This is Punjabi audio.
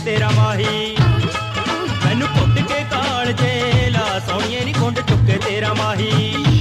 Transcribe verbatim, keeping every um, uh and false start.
तेरा माही मैनू घुट के काल जे ला सोनिए नी घुंड चुके तेरा माही।